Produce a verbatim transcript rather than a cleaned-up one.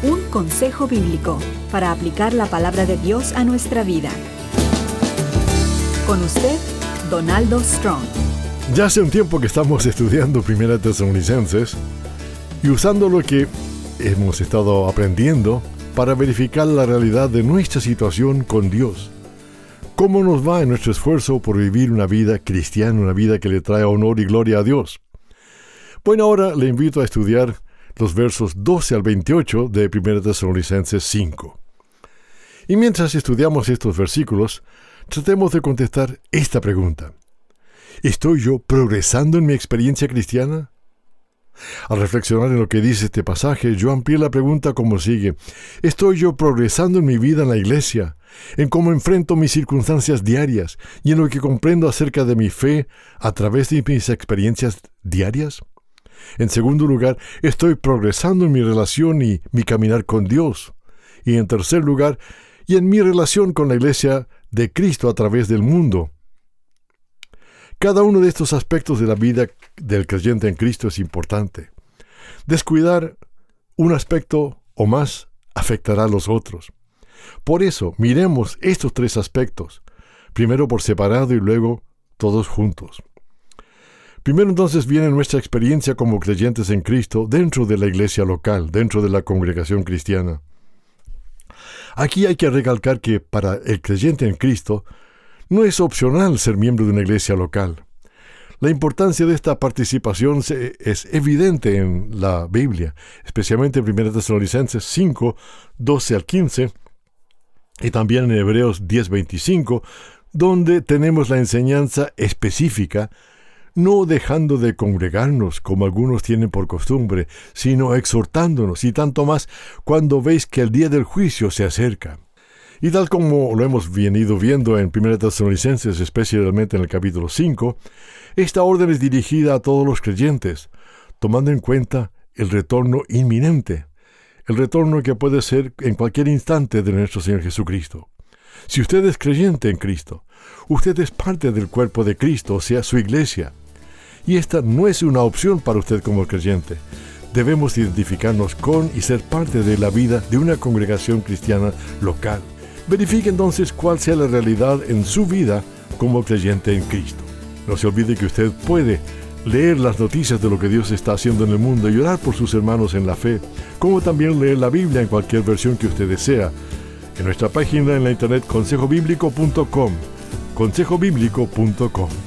Un consejo bíblico para aplicar la palabra de Dios a nuestra vida. Con usted, Donaldo Strong. Ya hace un tiempo que estamos estudiando Primera Tesalonicenses y usando lo que hemos estado aprendiendo para verificar la realidad de nuestra situación con Dios. ¿Cómo nos va en nuestro esfuerzo por vivir una vida cristiana, una vida que le trae honor y gloria a Dios? Bueno, ahora le invito a estudiar los versos doce al veintiocho de Primera Tesalonicenses cinco. Y mientras estudiamos estos versículos, tratemos de contestar esta pregunta. ¿Estoy yo progresando en mi experiencia cristiana? Al reflexionar en lo que dice este pasaje, yo amplié la pregunta como sigue. ¿Estoy yo progresando en mi vida en la iglesia, en cómo enfrento mis circunstancias diarias y en lo que comprendo acerca de mi fe a través de mis experiencias diarias? En segundo lugar, ¿estoy progresando en mi relación y mi caminar con Dios? Y en tercer lugar, y en mi relación con la iglesia de Cristo a través del mundo. Cada uno de estos aspectos de la vida del creyente en Cristo es importante. Descuidar un aspecto o más afectará a los otros. Por eso, miremos estos tres aspectos, primero por separado y luego todos juntos. Primero entonces viene nuestra experiencia como creyentes en Cristo dentro de la iglesia local, dentro de la congregación cristiana. Aquí hay que recalcar que para el creyente en Cristo no es opcional ser miembro de una iglesia local. La importancia de esta participación es evidente en la Biblia, especialmente en Primera Tesalonicenses cinco, doce al quince, y también en Hebreos diez, veinticinco, donde tenemos la enseñanza específica, no dejando de congregarnos como algunos tienen por costumbre, sino exhortándonos, y tanto más cuando veis que el día del juicio se acerca. Y tal como lo hemos venido viendo en Primera Tesalonicenses, especialmente en el capítulo cinco, esta orden es dirigida a todos los creyentes, tomando en cuenta el retorno inminente, el retorno que puede ser en cualquier instante de nuestro Señor Jesucristo. Si usted es creyente en Cristo, usted es parte del cuerpo de Cristo, o sea, su iglesia. Y esta no es una opción para usted como creyente. Debemos identificarnos con y ser parte de la vida de una congregación cristiana local. Verifique entonces cuál sea la realidad en su vida como creyente en Cristo. No se olvide que usted puede leer las noticias de lo que Dios está haciendo en el mundo y orar por sus hermanos en la fe, como también leer la Biblia en cualquier versión que usted desea. En nuestra página en la internet consejo bíblico punto com, consejo bíblico punto com.